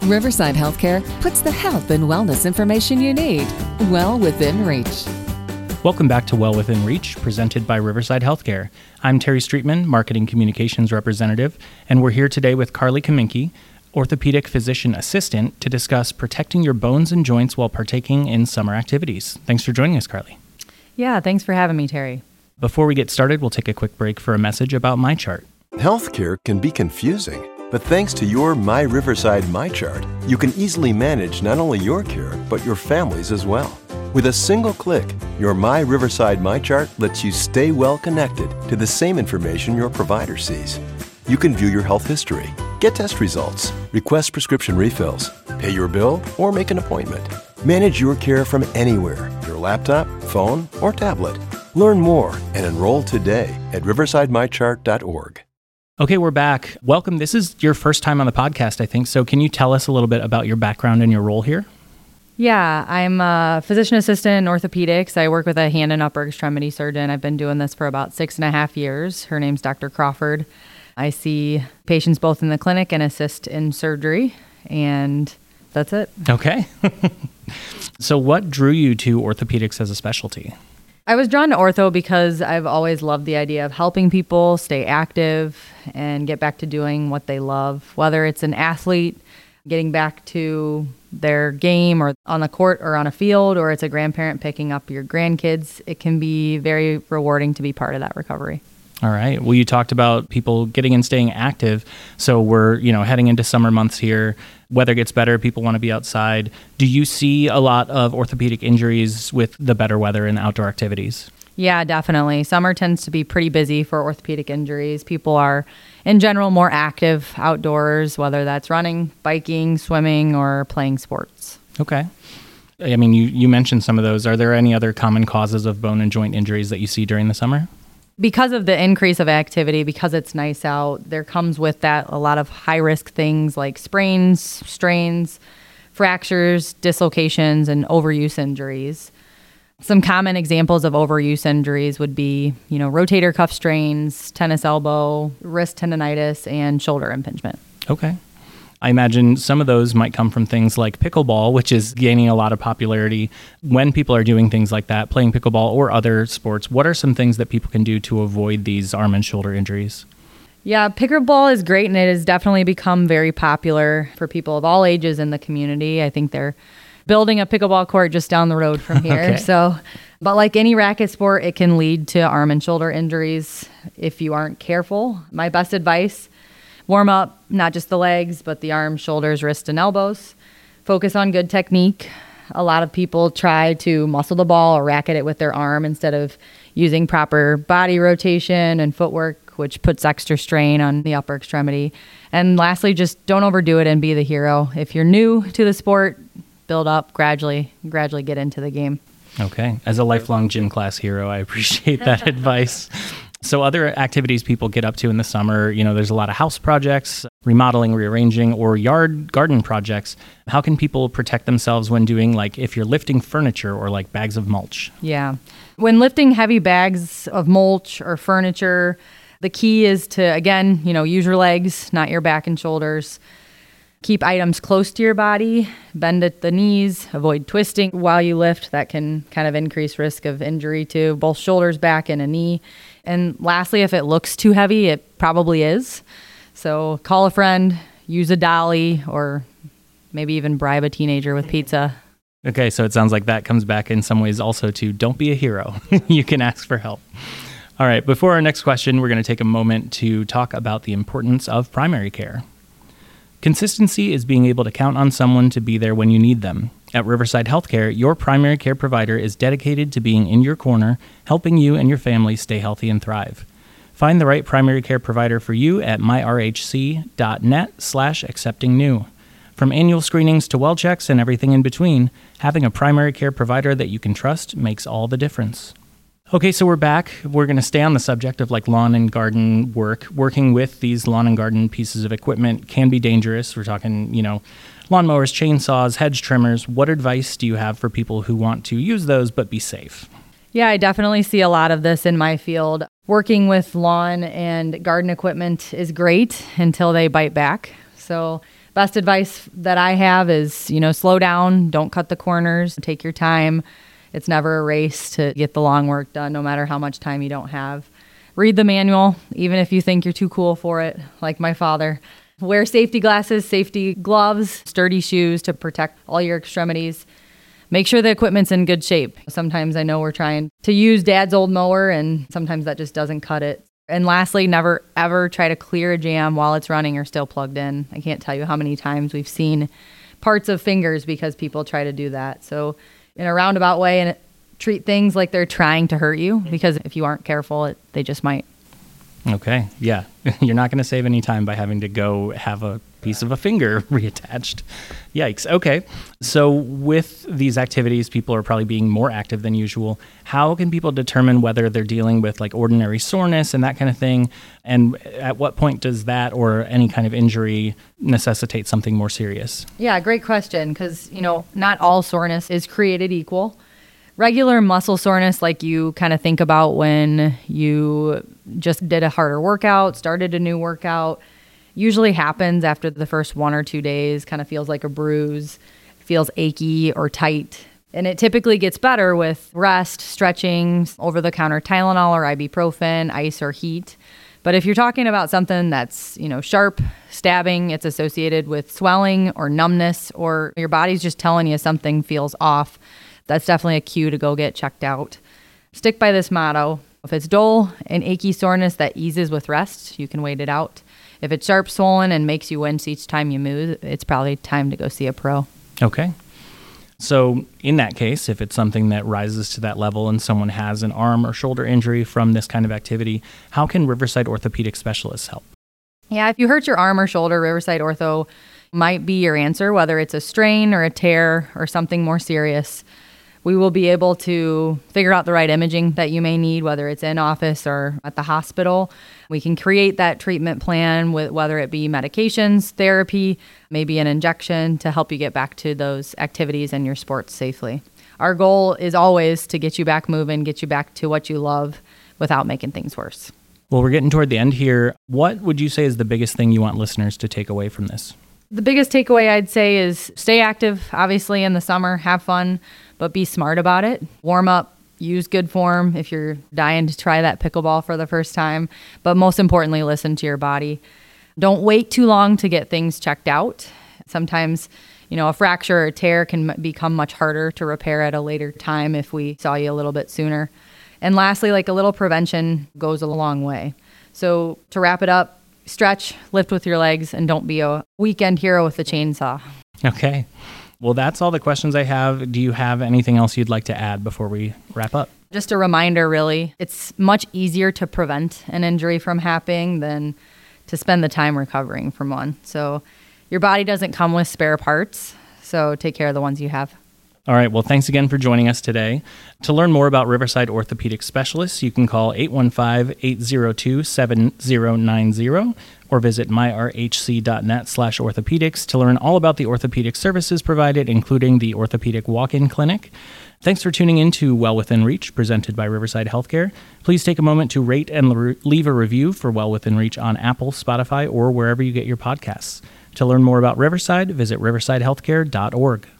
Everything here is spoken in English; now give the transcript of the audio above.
Riverside Healthcare puts the health and wellness information you need well within reach. Welcome back to Well Within Reach, presented by Riverside Healthcare. I'm Terry Streetman, Marketing Communications Representative, and we're here today with Carly Kaminke, Orthopedic Physician Assistant, to discuss protecting your bones and joints while partaking in summer activities. Thanks for joining us, Carly. Yeah, thanks for having me, Terry. Before we get started, we'll take a quick break for a message about MyChart. Healthcare can be confusing, but thanks to your My Riverside MyChart, you can easily manage not only your care, but your family's as well. With a single click, your My Riverside MyChart lets you stay well connected to the same information your provider sees. You can view your health history, get test results, request prescription refills, pay your bill, or make an appointment. Manage your care from anywhere, your laptop, phone, or tablet. Learn more and enroll today at riversidemychart.org. Okay, we're back. Welcome. This is your first time on the podcast, I think. So can you tell us a little bit about your background and your role here? Yeah, I'm a physician assistant in orthopedics. I work with a hand and upper extremity surgeon. I've been doing this for about 6.5 years. Her name's Dr. Crawford. I see patients both in the clinic and assist in surgery, and that's it. Okay. So what drew you to orthopedics as a specialty? I was drawn to ortho because I've always loved the idea of helping people stay active and get back to doing what they love, whether it's an athlete getting back to their game or on the court or on a field, or it's a grandparent picking up your grandkids. It can be very rewarding to be part of that recovery. All right. Well, you talked about people getting and staying active. So we're, heading into summer months here. Weather gets better. People want to be outside. Do you see a lot of orthopedic injuries with the better weather and outdoor activities? Yeah, definitely. Summer tends to be pretty busy for orthopedic injuries. People are, in general, more active outdoors, whether that's running, biking, swimming, or playing sports. Okay. I mean, you mentioned some of those. Are there any other common causes of bone and joint injuries that you see during the summer? Because of the increase of activity, because it's nice out, there comes with that a lot of high-risk things like sprains, strains, fractures, dislocations, and overuse injuries. Some common examples of overuse injuries would be, rotator cuff strains, tennis elbow, wrist tendonitis, and shoulder impingement. Okay. I imagine some of those might come from things like pickleball, which is gaining a lot of popularity. When people are doing things like that, playing pickleball or other sports, what are some things that people can do to avoid these arm and shoulder injuries? Yeah, pickleball is great, and it has definitely become very popular for people of all ages in the community. I think they're building a pickleball court just down the road from here. Okay. But like any racket sport, it can lead to arm and shoulder injuries if you aren't careful. My best advice: warm up, not just the legs, but the arms, shoulders, wrists, and elbows. Focus on good technique. A lot of people try to muscle the ball or racket it with their arm instead of using proper body rotation and footwork, which puts extra strain on the upper extremity. And lastly, just don't overdo it and be the hero. If you're new to the sport, build up, gradually get into the game. Okay. As a lifelong gym class hero, I appreciate that advice. So other activities people get up to in the summer, there's a lot of house projects, remodeling, rearranging, or garden projects. How can people protect themselves when doing, if you're lifting furniture or bags of mulch? Yeah. When lifting heavy bags of mulch or furniture, the key is to, again, use your legs, not your back and shoulders. Keep items close to your body, bend at the knees, avoid twisting while you lift. That can kind of increase risk of injury to both shoulders, back, and a knee. And lastly, if it looks too heavy, it probably is. So call a friend, use a dolly, or maybe even bribe a teenager with pizza. Okay, so it sounds like that comes back in some ways also to don't be a hero. You can ask for help. All right, before our next question, we're going to take a moment to talk about the importance of primary care. Consistency is being able to count on someone to be there when you need them. At Riverside Healthcare, your primary care provider is dedicated to being in your corner, helping you and your family stay healthy and thrive. Find the right primary care provider for you at myrhc.net/accepting-new. From annual screenings to well checks and everything in between, having a primary care provider that you can trust makes all the difference. Okay, so we're back. We're going to stay on the subject of lawn and garden work. Working with these lawn and garden pieces of equipment can be dangerous. We're talking, lawnmowers, chainsaws, hedge trimmers. What advice do you have for people who want to use those but be safe? Yeah, I definitely see a lot of this in my field. Working with lawn and garden equipment is great until they bite back. So Best advice that I have is, slow down, don't cut the corners, take your time. It's never a race to get the long work done, no matter how much time you don't have. Read the manual, even if you think you're too cool for it, like my father. Wear safety glasses, safety gloves, sturdy shoes to protect all your extremities. Make sure the equipment's in good shape. Sometimes I know we're trying to use Dad's old mower, and sometimes that just doesn't cut it. And lastly, never ever try to clear a jam while it's running or still plugged in. I can't tell you how many times we've seen parts of fingers because people try to do that. So in a roundabout way, and treat things like they're trying to hurt you, because if you aren't careful, they just might. Okay, yeah. You're not going to save any time by having to go have a piece of a finger reattached. Yikes. Okay. So with these activities, people are probably being more active than usual. How can people determine whether they're dealing with like ordinary soreness and that kind of thing? And at what point does that or any kind of injury necessitate something more serious? Yeah, great question, because, not all soreness is created equal. Regular muscle soreness, like you kind of think about when you just did a harder workout, started a new workout, usually happens after the first 1 or 2 days, kind of feels like a bruise, feels achy or tight. And it typically gets better with rest, stretching, over-the-counter Tylenol or ibuprofen, ice or heat. But if you're talking about something that's, sharp, stabbing, it's associated with swelling or numbness, or your body's just telling you something feels off, that's definitely a cue to go get checked out. Stick by this motto. If it's dull and achy soreness that eases with rest, you can wait it out. If it's sharp, swollen, and makes you wince each time you move, it's probably time to go see a pro. Okay. So in that case, if it's something that rises to that level and someone has an arm or shoulder injury from this kind of activity, how can Riverside Orthopedic Specialists help? Yeah, if you hurt your arm or shoulder, Riverside Ortho might be your answer, whether it's a strain or a tear or something more serious. We will be able to figure out the right imaging that you may need, whether it's in office or at the hospital. We can create that treatment plan with whether it be medications, therapy, maybe an injection to help you get back to those activities and your sports safely. Our goal is always to get you back moving, get you back to what you love without making things worse. Well, we're getting toward the end here. What would you say is the biggest thing you want listeners to take away from this? The biggest takeaway I'd say is stay active, obviously in the summer, have fun, but be smart about it. Warm up, use good form if you're dying to try that pickleball for the first time. But most importantly, listen to your body. Don't wait too long to get things checked out. Sometimes, a fracture or a tear can become much harder to repair at a later time if we saw you a little bit sooner. And lastly, like a little prevention goes a long way. So to wrap it up, stretch, lift with your legs, and don't be a weekend hero with a chainsaw. Okay. Well, that's all the questions I have. Do you have anything else you'd like to add before we wrap up? Just a reminder, really. It's much easier to prevent an injury from happening than to spend the time recovering from one. So your body doesn't come with spare parts, so take care of the ones you have. All right. Well, thanks again for joining us today. To learn more about Riverside Orthopedic Specialists, you can call 815-802-7090 or visit myrhc.net/orthopedics to learn all about the orthopedic services provided, including the orthopedic walk-in clinic. Thanks for tuning in to Well Within Reach, presented by Riverside Healthcare. Please take a moment to rate and leave a review for Well Within Reach on Apple, Spotify, or wherever you get your podcasts. To learn more about Riverside, visit riversidehealthcare.org.